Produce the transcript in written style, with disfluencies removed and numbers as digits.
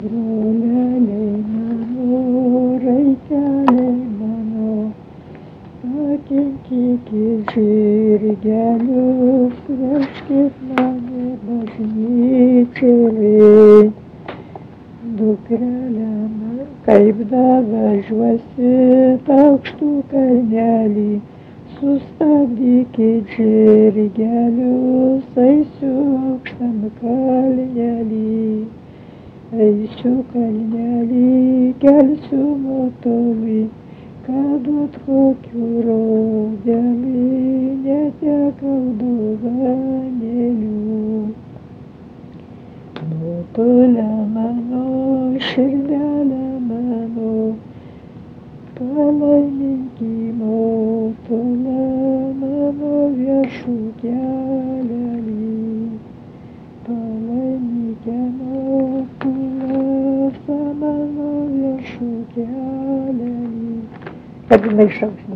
Broleliai mano, raiteliai mano, pakinkykit žirgelius, vežkit mane bažnyčėlėn. Dukrelė man, kaip davažiuosit aukštų kalnelį, sustabdykit žirgelius, eisiu aukštam kalnelį. Eisiu kalnelį, kelsiu motolį, kad ot kokių rodelį netekau dovanėlių. Motolė mano, širdelė mano, palaiminki motolė mano viešų kelelį. Palaimykė motulė mano viešų kelelį. Kad jinai šauks.